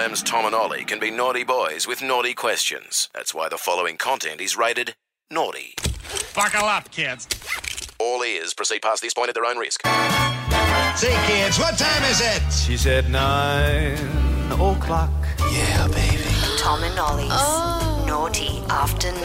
M's Tom and Ollie can be naughty boys with naughty questions. That's why the following content is rated naughty. Buckle up, kids. All ears. Proceed past this point at their own risk. Say, kids, what time is it? She said 9 o'clock. Yeah, baby. Tom and Ollie's Naughty After 9.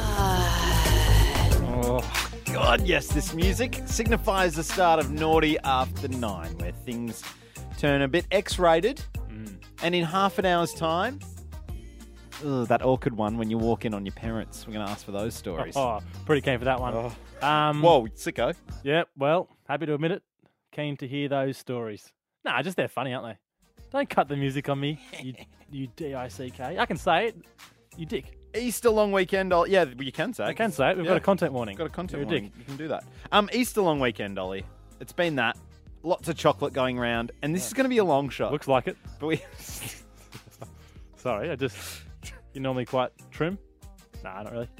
Oh, God, yes, this music signifies the start of Naughty After 9, where things turn a bit X-rated, and in half an hour's time, that awkward one when you walk in on your parents. We're going to ask for those stories. Oh, pretty keen for that one. Whoa, sicko. Yeah, well, happy to admit it. Keen to hear those stories. Nah, just they're funny, aren't they? Don't cut the music on me, you D-I-C-K. I can say it, you dick. Easter long weekend, Ollie. Yeah, you can say it. I can say it. We've got a content warning. Got a content You're a warning. dick. You can do that. Easter long weekend, Ollie. It's been that. Lots of chocolate going around, and this is going to be a long shot. Looks like it. But we... Sorry, you're normally quite trim. Nah, not really.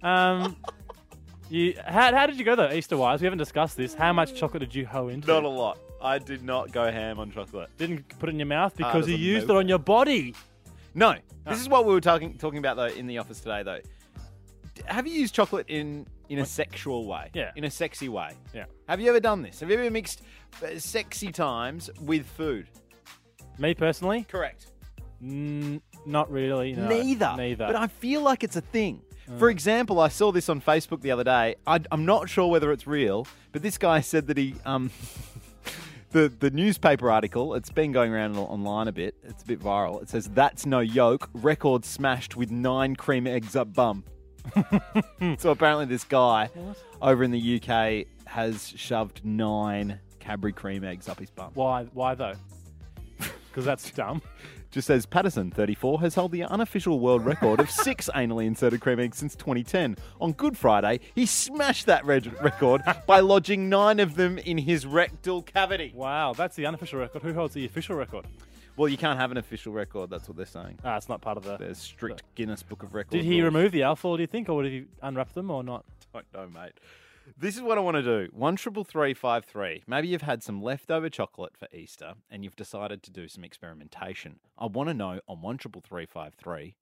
How did you go though, Easter-wise? We haven't discussed this. How much chocolate did you hoe into? Not a lot. I did not go ham on chocolate. Didn't put it in your mouth because you as a used it no. on your body. No. This is what we were talking about, though, in the office today, though. Have you used chocolate in a sexual way? Yeah. In a sexy way? Yeah. Have you ever done this? Have you ever mixed sexy times with food? Me personally? Correct. Not really. No. Neither. But I feel like it's a thing. For example, I saw this on Facebook the other day. I'm not sure whether it's real, but this guy said that he... The newspaper article, it's been going around online a bit. It's a bit viral. It says, "That's no yolk. Record smashed with 9 cream eggs up bum." So apparently this guy over in the UK has shoved 9 Cadbury cream eggs up his bum. Why though? Because that's dumb. Just says, Patterson, 34, has held the unofficial world record of 6 anally inserted cream eggs since 2010. On Good Friday, he smashed that record by lodging 9 of them in his rectal cavity. Wow, that's the unofficial record. Who holds the official record? Well, you can't have an official record. That's what they're saying. It's not part of the... There's strict Guinness Book of Records. Did he rules. remove the alfoil, do you think, or did he unwrap them or not? Don't know, mate. This is what I want to do. 133353. Maybe you've had some leftover chocolate for Easter and you've decided to do some experimentation. I want to know on 133353.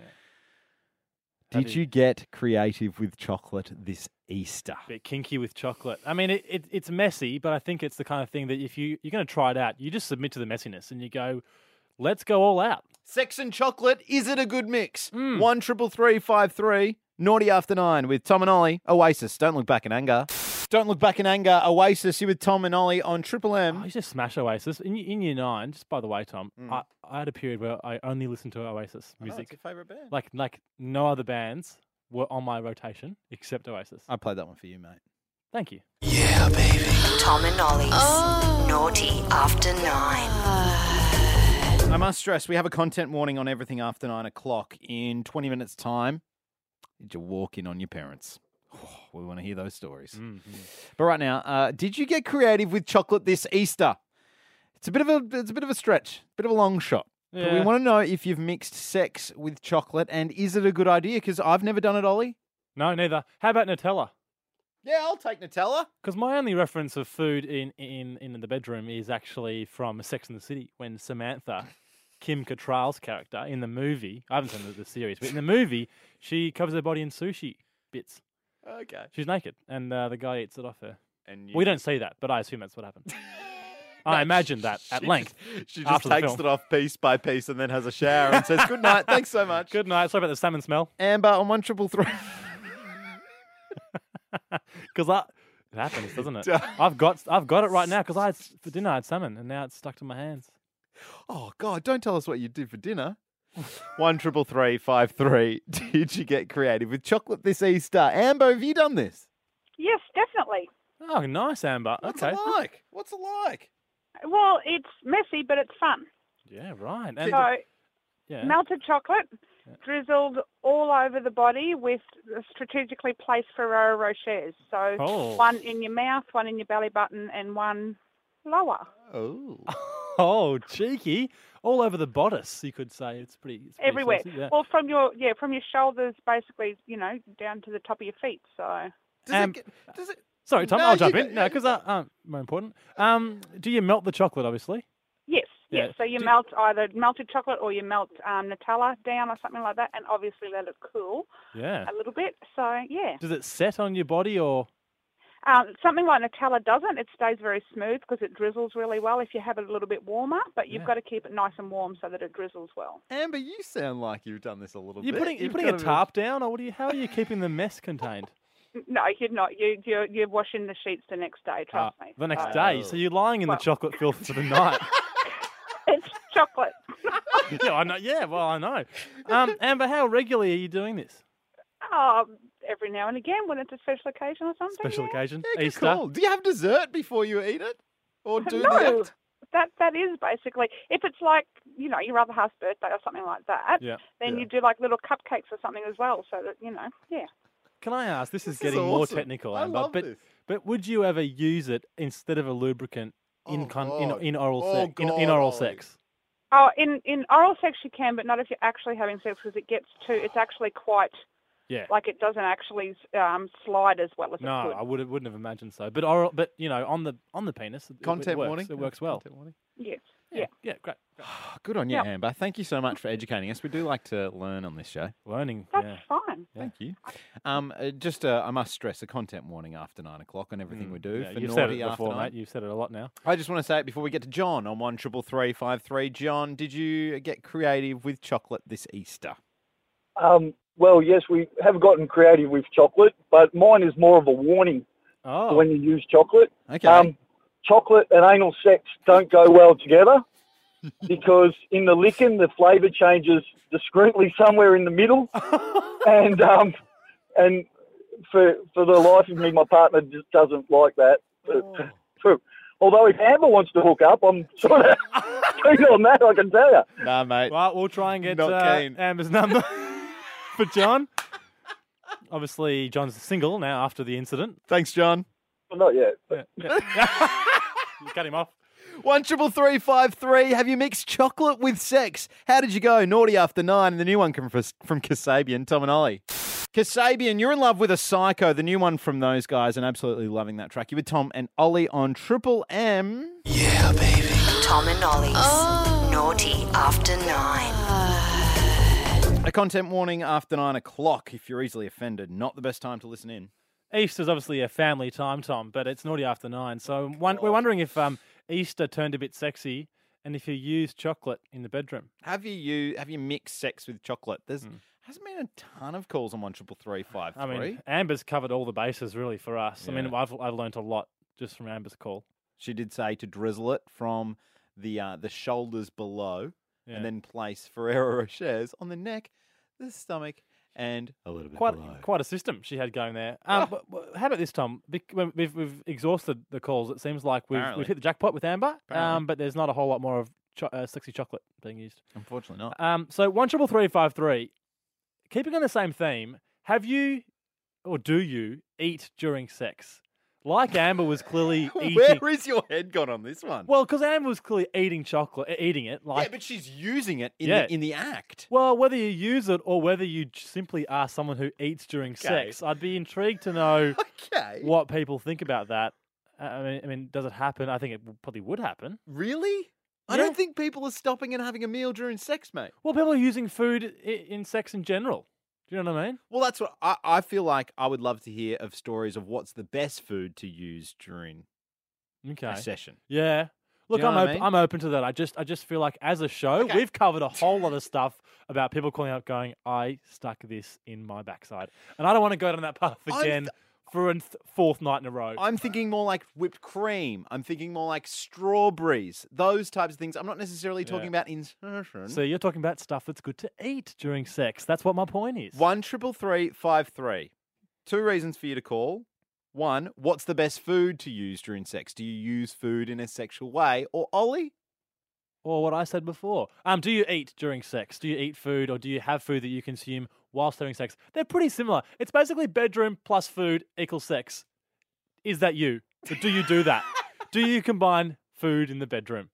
Did you get creative with chocolate this Easter? Bit kinky with chocolate. I mean, it's messy, but I think it's the kind of thing that if you're going to try it out, you just submit to the messiness and you go, let's go all out. Sex and chocolate, is it a good mix? 133353. Naughty After 9 with Tom and Ollie. Oasis, Don't Look Back in Anger. Don't Look Back in Anger. Oasis, you with Tom and Ollie on Triple M. I used to smash Oasis. In year 9, just by the way, Tom, I had a period where I only listened to Oasis music. It's your favourite band. Like no other bands were on my rotation except Oasis. I played that one for you, mate. Thank you. Yeah, baby. Tom and Ollie's Naughty After 9. I must stress, we have a content warning on everything after 9 o'clock. In 20 minutes' time, did you walk in on your parents? Oh, we want to hear those stories. But right now, did you get creative with chocolate this Easter? It's a bit of a stretch, a bit of a long shot. Yeah. But we want to know if you've mixed sex with chocolate, and is it a good idea? Because I've never done it, Ollie. No, neither. How about Nutella? Yeah, I'll take Nutella. Because my only reference of food in the bedroom is actually from Sex and the City, when Samantha, Kim Cattrall's character in the movie, I haven't seen the series, but in the movie, she covers her body in sushi bits. Okay. She's naked, and the guy eats it off her. And We don't see that, but I assume that's what happened. I imagine that at length. She just after the takes film. it off piece by piece and then has a shower and says, "Good night, thanks so much." Good night. Sorry about the salmon smell. Amber on 1333. Because it happens, doesn't it? I've got it right now because for dinner I had salmon and now it's stuck to my hands. Oh God! Don't tell us what you did for dinner. 133353. Did you get creative with chocolate this Easter? Amber, have you done this? Yes, definitely. Oh, nice, Amber. What's Okay. it like? What's it like? Well, it's messy, but it's fun. Yeah, right. And So, yeah. melted chocolate, drizzled all over the body with strategically placed Ferrero Rochers. So, one in your mouth, one in your belly button, and one lower. Oh. Oh, cheeky. All over the bodice, you could say. It's pretty Everywhere. saucy, yeah. Well, from your shoulders, basically, down to the top of your feet. So, Does it? Sorry, Tom, No, I'll jump you in. go- No, because more important. Do you melt the chocolate, obviously? yes. Yeah, so you melt either melted chocolate or you melt Nutella down or something like that, and obviously let it cool a little bit. So, yeah. Does it set on your body or...? Something like Nutella doesn't. It stays very smooth because it drizzles really well if you have it a little bit warmer, but you've got to keep it nice and warm so that it drizzles well. Amber, you sound like you've done this a little bit. You're putting a tarp down, or how are you keeping the mess contained? No, you're not. You're washing the sheets the next day, trust me. The next day? So you're lying in the chocolate filth for the night? It's chocolate. Yeah, I know. Yeah, well, I know. Amber, how regularly are you doing this? Every now and again when it's a special occasion or something. Special occasion? Yeah, Easter? Cool. Do you have dessert before you eat it? Or do No. That is basically, if it's like, your other half's birthday or something like that, then you do like little cupcakes or something as well so that, Can I ask, this is getting more technical, Amber, I love this. But would you ever use it instead of a lubricant in oral sex? In oral sex? Oh, in oral sex you can, but not if you're actually having sex because it's actually quite... Yeah, like it doesn't actually slide as well as it could. No, I wouldn't have imagined so. But on the penis, content warning. It works well. Yes. Yeah, great. Good on you, Amber. Thank you so much for educating us. We do like to learn on this show. Learning. That's fine. Thank you. I must stress a content warning after 9 o'clock on everything we do. For you've naughty said it before, after mate. You've said it a lot now. I just want to say it before we get to John on 133353. John, did you get creative with chocolate this Easter? Well, yes, we have gotten creative with chocolate, but mine is more of a warning for when you use chocolate. Okay. Chocolate and anal sex don't go well together because in the licking, the flavour changes discreetly somewhere in the middle. and for the life of me, my partner just doesn't like that. Although if Amber wants to hook up, I'm sort of keen on that, I can tell you. Nah, mate. Well, we'll try and get Amber's number. For John. Obviously, John's single now after the incident. Thanks, John. Well, not yet. You cut him off. 133353. Have you mixed chocolate with sex? How did you go? Naughty after 9. And the new one from Kasabian, Tom and Ollie. Kasabian, you're in love with a Psycho. The new one from those guys, and absolutely loving that track. You with Tom and Ollie on Triple M. Yeah, baby. Tom and Ollie's Naughty After 9. A content warning after 9 o'clock if you're easily offended. Not the best time to listen in. Easter's obviously a family time, Tom, but it's naughty after 9. So we're wondering if Easter turned a bit sexy and if you use chocolate in the bedroom. Have you mixed sex with chocolate? There's hasn't been a ton of calls on 133353. I mean, Amber's covered all the bases really for us. Yeah. I mean, I've learnt a lot just from Amber's call. She did say to drizzle it from the shoulders below. Yeah. And then place Ferrero Rochers on the neck, the stomach, and a little bit below. Quite a system she had going there. But how about this, Tom? We've exhausted the calls. It seems like we've hit the jackpot with Amber, but there's not a whole lot more of sexy chocolate being used. Unfortunately not. So 133353, keeping on the same theme, have you or do you eat during sex? Like Amber was clearly eating... Where is your head gone on this one? Well, because Amber was clearly eating it. Yeah, but she's using it in the act. Well, whether you use it or whether you simply are someone who eats during sex, I'd be intrigued to know what people think about that. I mean, does it happen? I think it probably would happen. Really? I don't think people are stopping and having a meal during sex, mate. Well, people are using food in sex in general. Do you know what I mean? Well, that's what I feel like. I would love to hear of stories of what's the best food to use during a session. Yeah. Look, I'm open to that. I just feel like as a show, we've covered a whole lot of stuff about people calling out going, I stuck this in my backside. And I don't want to go down that path again for a fourth night in a row. I'm thinking more like whipped cream. I'm thinking more like strawberries. Those types of things. I'm not necessarily talking about insertion. So you're talking about stuff that's good to eat during sex. That's what my point is. 133353. 2 reasons for you to call. 1, what's the best food to use during sex? Do you use food in a sexual way? Or Ollie? Or what I said before. Do you eat during sex? Do you eat food or do you have food that you consume whilst having sex? They're pretty similar. It's basically bedroom plus food equals sex. Is that you? Or do you do that? Do you combine food in the bedroom?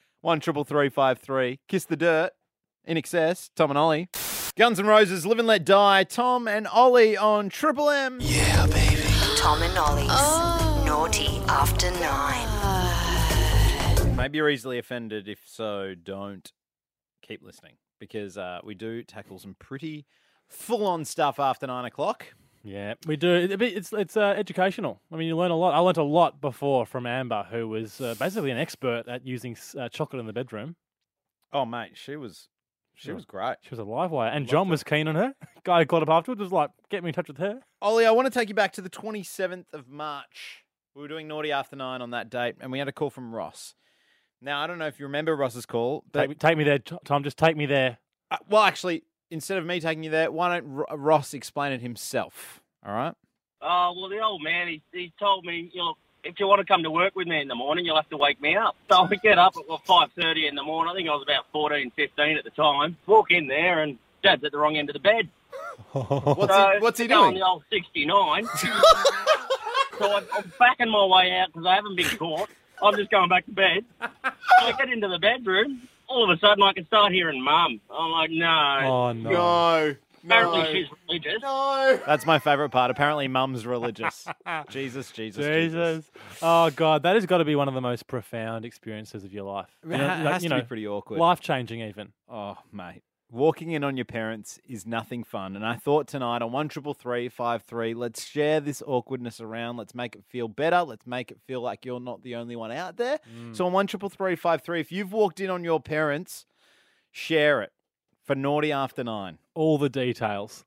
133353. Kiss the dirt. In excess. Tom and Ollie. Guns N' Roses, Live and Let Die. Tom and Ollie on Triple M. Yeah, baby. Tom and Ollie's Naughty After 9. Maybe you're easily offended. If so, don't keep listening because we do tackle some pretty full-on stuff after 9 o'clock. Yeah, we do. It's educational. I mean, you learn a lot. I learned a lot before from Amber, who was basically an expert at using chocolate in the bedroom. Oh, mate, she was great. She was a live wire. And John was keen on her. Guy who got up afterwards was like, get me in touch with her. Ollie, I want to take you back to the 27th of March. We were doing Naughty After 9 on that date, and we had a call from Ross. Now, I don't know if you remember Ross's call. But take me there, Tom. Just take me there. Well, actually, instead of me taking you there, why don't Ross explain it himself? All right? Oh, well, the old man, he told me, if you want to come to work with me in the morning, you'll have to wake me up. So I get up at 5:30 in the morning. I think I was about 14, 15 at the time. Walk in there, and Dad's at the wrong end of the bed. What's he doing? On the old 69. So I'm backing my way out because I haven't been caught. I'm just going back to bed. I get into the bedroom. All of a sudden, I can start hearing Mum. I'm like, no. Oh, no. Apparently, she's religious. No. That's my favourite part. Apparently, Mum's religious. Jesus. Oh, God. That has got to be one of the most profound experiences of your life. It has to be pretty awkward. Life-changing, even. Oh, mate. Walking in on your parents is nothing fun. And I thought tonight on 133353, let's share this awkwardness around. Let's make it feel better. Let's make it feel like you're not the only one out there. So on 133353, if you've walked in on your parents, share it for Naughty After 9. All the details.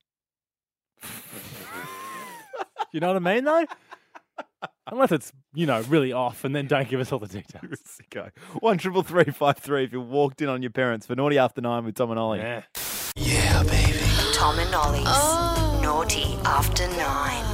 You know what I mean, though? Unless it's, really off, and then don't give us all the details. You're a sicko. 133353 if you walked in on your parents for Naughty After 9 with Tom and Ollie. Yeah, baby. Tom and Ollie's Naughty After 9.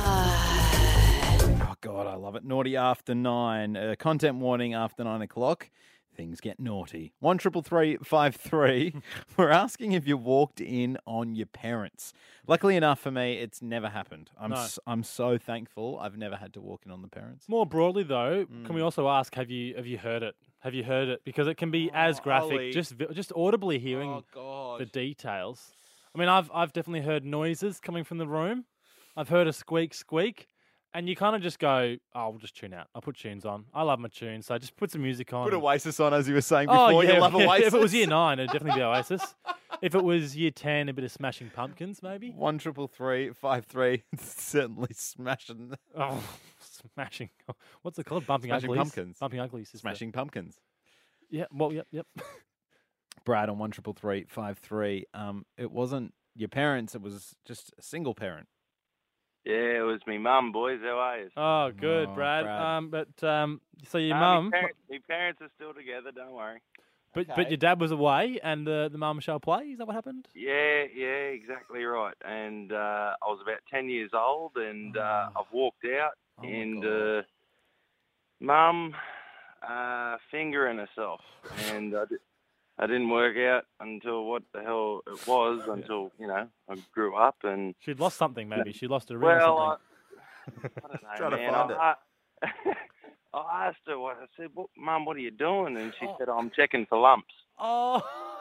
Oh, God, I love it. Naughty After 9. Content warning after 9 o'clock. Things get naughty. 133353. We're asking if you walked in on your parents. Luckily enough for me, it's never happened. I'm so thankful I've never had to walk in on the parents. More broadly, though, can we also ask, have you heard it? Have you heard it? Because it can be as graphic, Ollie. just audibly hearing the details. I mean, I've definitely heard noises coming from the room. I've heard a squeak. And you kind of just go, we'll just tune out. I'll put tunes on. I love my tunes, so just put some music on. Put Oasis on, as you were saying before. You love Oasis. If it was year 9, it'd definitely be Oasis. If it was year 10, a bit of Smashing Pumpkins, maybe. 133353. Certainly smashing. Oh, smashing. What's it called? Bumping Smashing Uglies. Pumpkins. Bumping Uglies. Smashing Pumpkins. Yeah. Well, yep. Brad on 133353. It wasn't your parents. It was just a single parent. Yeah, it was me mum, boys. How are you? Oh, good, Brad. So your mum... My parents are still together, don't worry. But your dad was away and the mum shall play? Is that what happened? Yeah, exactly right. And I was about 10 years old and I've walked out and mum fingering herself. And I didn't work out until what the hell it was until, I grew up and... She'd lost something, maybe. She lost a ring or something. I don't know, Trying man. to find it. I asked her, I said, Mum, what are you doing? And she said, I'm checking for lumps. Oh.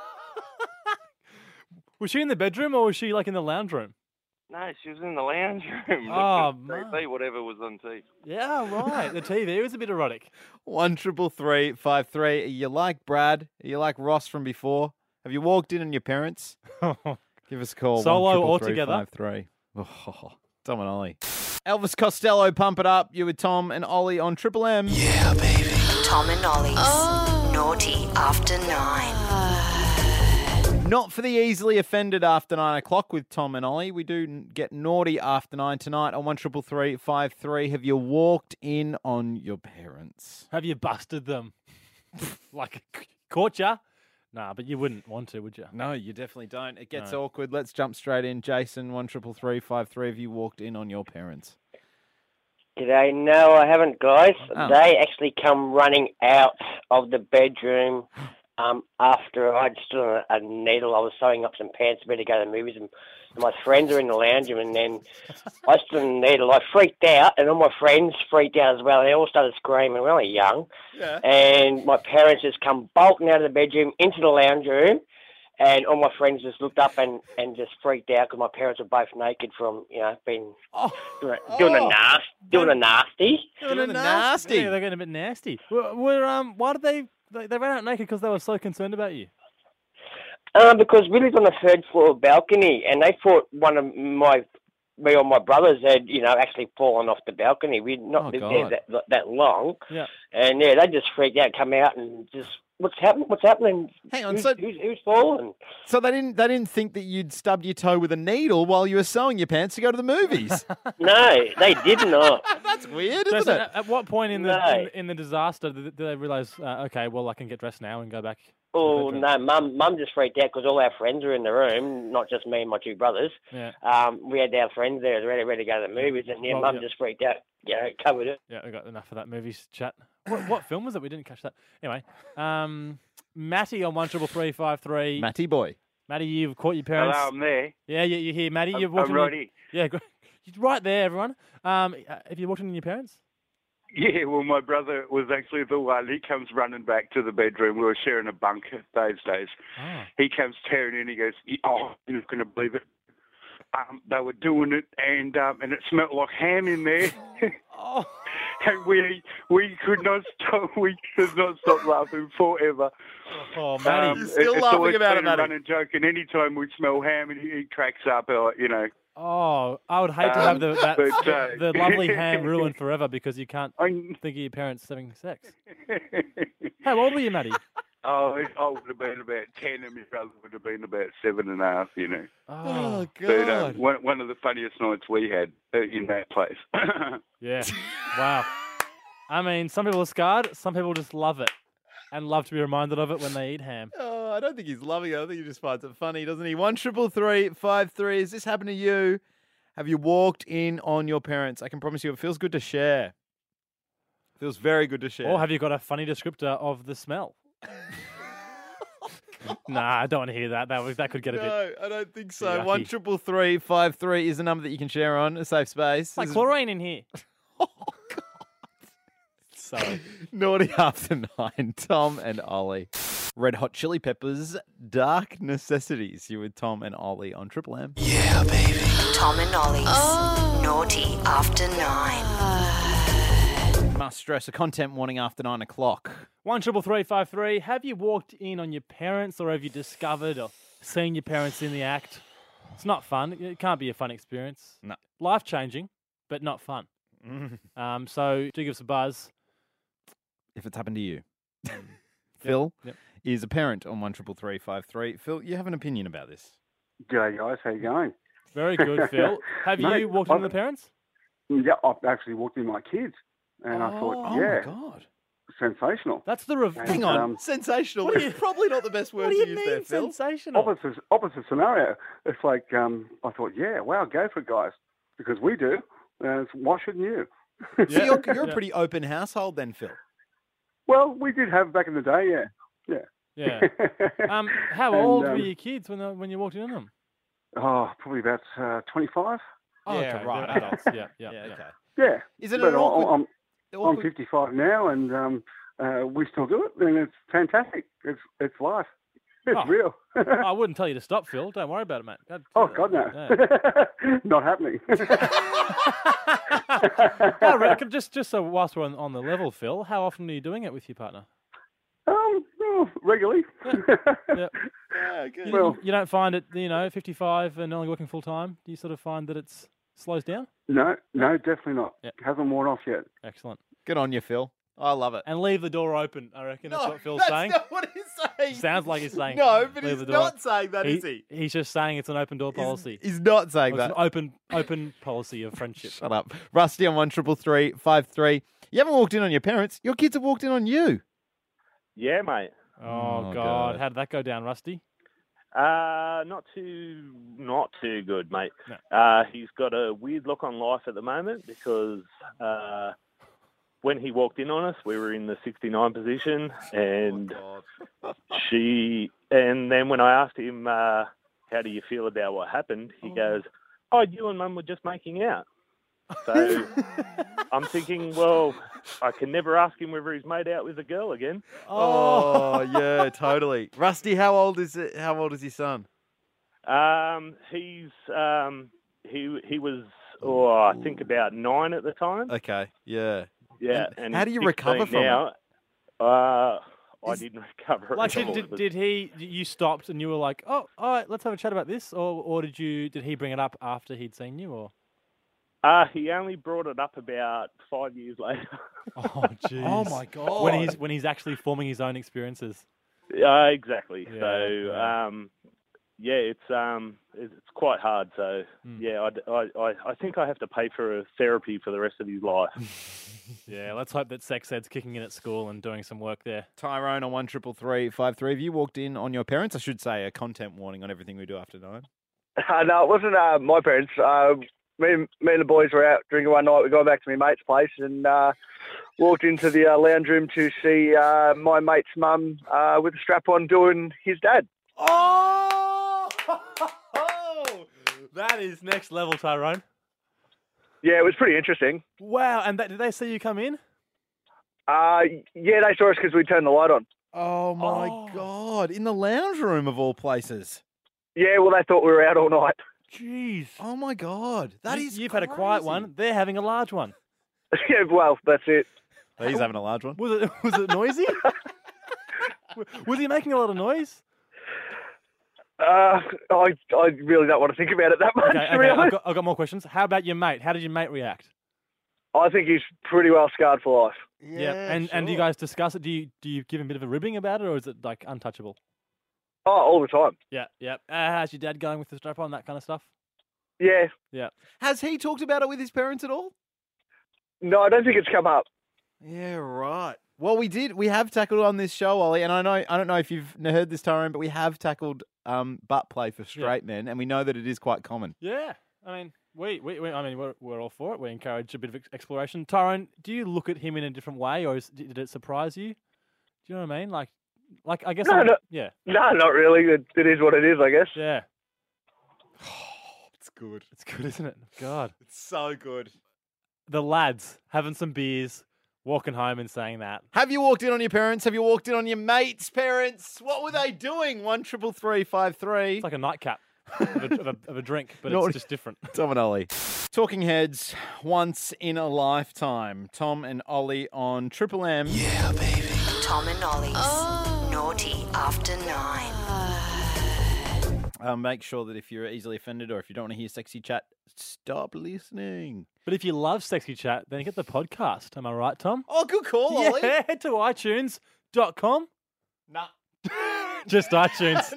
Was she in the bedroom or was she like in the lounge room? No, she was in the lounge room. TV, whatever was on TV. Yeah, right. The TV was a bit erotic. 133353. Are you like Brad? Are you like Ross from before? Have you walked in on your parents? Give us a call. Solo or together? Oh, Tom and Ollie. Elvis Costello, Pump It Up. You with Tom and Ollie on Triple M. Yeah, baby. Tom and Ollie's Naughty After 9. Not for the easily offended after 9 o'clock with Tom and Ollie. We do get naughty after 9 tonight on 133353. Have you walked in on your parents? Have you busted them? Like, caught ya? Nah, but you wouldn't want to, would you? No, you definitely don't. It gets awkward. Let's jump straight in. Jason, 133353. Have you walked in on your parents? G'day. No, I haven't, guys. They actually come running out of the bedroom after I'd stood on a needle. I was sewing up some pants for me to go to the movies, and my friends are in the lounge room, and then I stood on the needle. I freaked out, and all my friends freaked out as well. They all started screaming. We're only young. Yeah. And my parents just come bolting out of the bedroom into the lounge room, and all my friends just looked up and just freaked out because my parents were both naked from, being doing the nasty. Doing the nasty. Yeah, they're getting a bit nasty. Why did they They ran out naked because they were so concerned about you. Because we lived on the third floor balcony, and they thought me or my brothers had, actually fallen off the balcony. We'd not lived there that long. Yeah. And yeah, they just freaked out, come out and just, what's happening? Hang on, who's fallen? So they didn't think that you'd stubbed your toe with a needle while you were sewing your pants to go to the movies. No, they did not. That's weird, isn't it? At what point in the disaster did they realise, okay, well, I can get dressed now and go back? Oh, no, Mum just freaked out because all our friends were in the room, not just me and my two brothers. Yeah. We had our friends there ready to go to the movies, and Mum just freaked out, covered it. Yeah, we got enough of that movies chat. What film was it? We didn't catch that. Anyway, Matty on 133353. Matty boy. Matty, you've caught your parents. Hello, I'm there. Yeah, you're here, Matty. You've I'm right here. Yeah, good. You're right there, everyone. Have you walked in your parents? Yeah, well, my brother was actually the one. He comes running back to the bedroom. We were sharing a bunk those days. Oh. He comes tearing in. He goes, "Oh, you're not going to believe it. They were doing it, and it smelled like ham in there." Oh. And we could not stop. We could not stop laughing forever. Oh, Matty, you're still laughing about it, Matty. Running joke, and any time we smell ham, and he cracks up, Oh, I would hate to have the lovely ham ruined forever because you can't think of your parents having sex. How old were you, Matty? Oh, I would have been about 10 and my brother would have been about 7.5, Oh, But God. one of the funniest nights we had in that place. Yeah. Wow. I mean, some people are scarred. Some people just love it and love to be reminded of it when they eat ham. Oh, I don't think he's loving it. I think he just finds it funny, doesn't he? 133353. Has this happened to you? Have you walked in on your parents? I can promise you it feels good to share. Feels very good to share. Or have you got a funny descriptor of the smell? Nah, I don't want to hear that. That could get a bit. No, I don't think so. yucky. 133353 is the number that you can share on a safe space. It's like chlorine in here. Oh, God. Sorry. Naughty After 9, Tom and Ollie. Red Hot Chili Peppers, Dark Necessities. You with Tom and Ollie on Triple M. Yeah, baby. Tom and Ollie's Naughty After 9. Must stress a content warning after 9 o'clock. 133353. Have you walked in on your parents, or have you discovered or seen your parents in the act? It's not fun. It can't be a fun experience. No. Life changing, but not fun. So do give us a buzz if it's happened to you. Phil is a parent on 133353. Phil, you have an opinion about this? G'day, guys. How you going? Very good, Phil. Have you walked in on the parents? Yeah, I've actually walked in my kids, and I thought, Oh, my God. sensational. That's the Hang on, sensational. That's probably not the best word to use there, Phil. Sensational. Opposite scenario. It's like, I thought, yeah, wow, go for it, guys, because we do. Why shouldn't you? So you're a pretty open household then, Phil? Well, we did have back in the day, yeah. Yeah. How old were your kids when you walked in on them? Oh, probably about 25. Oh, Yeah, okay. right. They're adults. Yeah, okay. Yeah. Is it but an awkward... I'm 55 now, and we still do it, and it's fantastic. It's life. It's real. I wouldn't tell you to stop, Phil. Don't worry about it, mate. Oh, God, no. Yeah. Not happening. I reckon, just so whilst we're on the level, Phil, how often are you doing it with your partner? Regularly. Yeah. Good. You don't find it, 55 and only working full time, do you sort of find that it slows down? No, definitely not. Yep. Hasn't worn off yet. Excellent. Good on you, Phil. I love it. And leave the door open, I reckon. That's what Phil's saying. That's not what he's saying. Sounds like he's saying. No, but leave he's the door. not saying that, is he? He's just saying it's an open door policy. He's not saying It's that. an open policy of friendship. Shut up. Rusty on 133353. You haven't walked in on your parents. Your kids have walked in on you. Yeah, mate. Oh, God. How did that go down, Rusty? Not too good, mate. No. He's got a weird look on life at the moment because when he walked in on us, we were in the 69 position, and and then when I asked him, how do you feel about what happened? He goes, "Oh, you and Mum were just making out." So I'm thinking, well, I can never ask him whether he's made out with a girl again. Oh, yeah, totally. Rusty, how old is it? How old is your son? He was, I think about 9 at the time. Okay, yeah. Yeah. And and how he's do you recover 16 from now. I didn't recover it. Like, at all. did he? You stopped and you were like, "Oh, all right, let's have a chat about this," or did he bring it up after he'd seen you, or? He only brought it up about 5 years later. Oh, jeez. Oh my God. When he's actually forming his own experiences. Exactly. Yeah, So, it's quite hard. So, I think I have to pay for a therapy for the rest of his life. Yeah, let's hope that sex ed's kicking in at school and doing some work there. Tyrone on 133353. Have you walked in on your parents? I should say a content warning on everything we do after 9. No, it wasn't my parents. Me and the boys were out drinking one night. We got back to my mate's place and walked into the lounge room to see my mate's mum with a strap on doing his dad. Oh! That is next level, Tyrone. Yeah, it was pretty interesting. Wow, and did they see you come in? Yeah, they saw us because we turned the light on. Oh, my God. In the lounge room of all places. Yeah, well, they thought we were out all night. Jeez. Oh, my God. You've had a quiet one. They're having a large one. Yeah, well, that's it. He's having a large one. Was it noisy? Was he making a lot of noise? I really don't want to think about it that much, Okay, really. I've got more questions. How about your mate? How did your mate react? I think he's pretty well scarred for life. Yeah. And do you guys discuss it? Do you give him a bit of a ribbing about it, or is it like untouchable? Oh, all the time. Yeah. How's your dad going with the strap on, that kind of stuff? Yeah. Yeah. Has he talked about it with his parents at all? No, I don't think it's come up. Yeah, right. Well, we have tackled on this show, Ollie, and I don't know if you've heard this, Tyrone, but we have tackled butt play for straight men, and we know that it is quite common. Yeah. I mean, we're all for it. We encourage a bit of exploration. Tyrone, do you look at him in a different way, or did it surprise you? Do you know what I mean? Like I guess. No, yeah. No, not really. It is what it is, I guess. Yeah. It's good. It's good, isn't it? God. It's so good. The lads having some beers, walking home and saying that. Have you walked in on your parents? Have you walked in on your mates' parents? What were they doing? 133353. It's like a nightcap of a drink, but it's just different. Tom and Ollie. Talking Heads, once in a lifetime. Tom and Ollie on Triple M. Yeah, baby. Tom and Ollie's Naughty After 9. Make sure that if you're easily offended or if you don't want to hear sexy chat, stop listening. But if you love sexy chat, then get the podcast. Am I right, Tom? Oh, good call, Ollie. Yeah, head to iTunes.com. Nah. Just iTunes.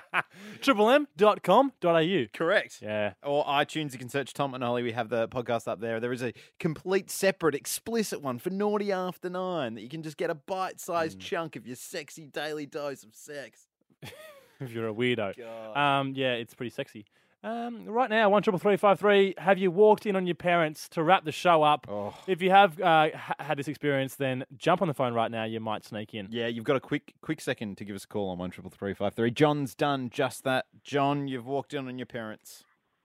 triplem.com.au. Correct. Yeah. Or iTunes, you can search Tom and Ollie. We have the podcast up there. There is a complete, separate, explicit one for Naughty After 9 that you can just get a bite-sized chunk of your sexy daily dose of sex. If you're a weirdo. God. Yeah, it's pretty sexy. Right now, 133353, have you walked in on your parents to wrap the show up? Oh. If you have had this experience, then jump on the phone right now. You might sneak in. Yeah, you've got a quick second to give us a call on 133353. John's done just that. John, you've walked in on your parents.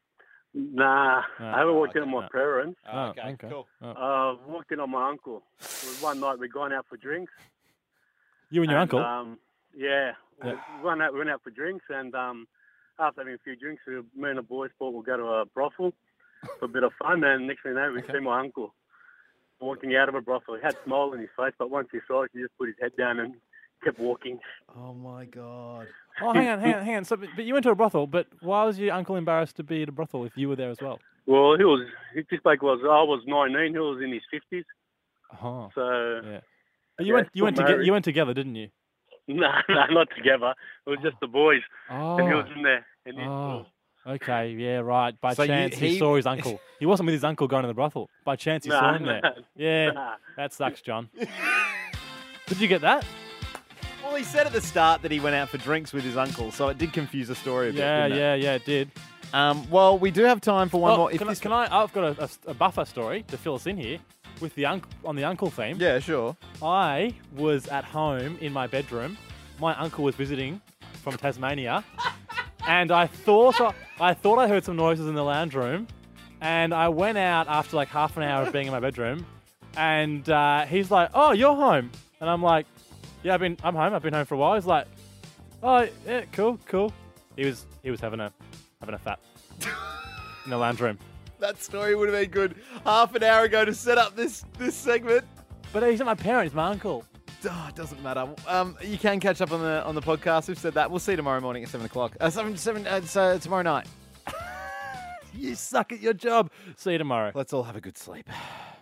Nah, I haven't walked in on my parents. Okay, cool. Walked in on my uncle. One night we'd gone out for drinks. You and your uncle? Yeah. We went out for drinks, and after having a few drinks, me and the boys thought we'll go to a brothel for a bit of fun, and next thing you know, we see my uncle walking out of a brothel. He had a smile on his face, but once he saw us, he just put his head down and kept walking. Oh, my God. Oh, hang on. So, but you went to a brothel, but why was your uncle embarrassed to be at a brothel if you were there as well? Well, I was 19, he was in his 50s. Oh. So... Yeah. But you went together, didn't you? No, not together. It was just the boys. Oh. And he was in there. Okay, yeah, right. By So chance, he saw his uncle. He wasn't with his uncle going to the brothel. By chance, he saw him there. Yeah, that sucks, John. Did you get that? Well, he said at the start that he went out for drinks with his uncle, so it did confuse the story a bit, didn't it? Yeah, it did. Well, we do have time for one more. I've got a buffer story to fill us in here with the on the uncle theme. Yeah, sure. I was at home in my bedroom. My uncle was visiting from Tasmania, and I thought I heard some noises in the lounge room, and I went out after like half an hour of being in my bedroom, and he's like, "Oh, you're home," and I'm like, "Yeah, I'm home. I've been home for a while." He's like, "Oh, yeah, cool." He was having a fat in the lounge room. That story would have been good half an hour ago to set up this segment. But he's not my parent, he's my uncle. Oh, it doesn't matter. You can catch up on the podcast. We've said that. We'll see you tomorrow morning at 7 o'clock. Tomorrow night. You suck at your job. See you tomorrow. Let's all have a good sleep.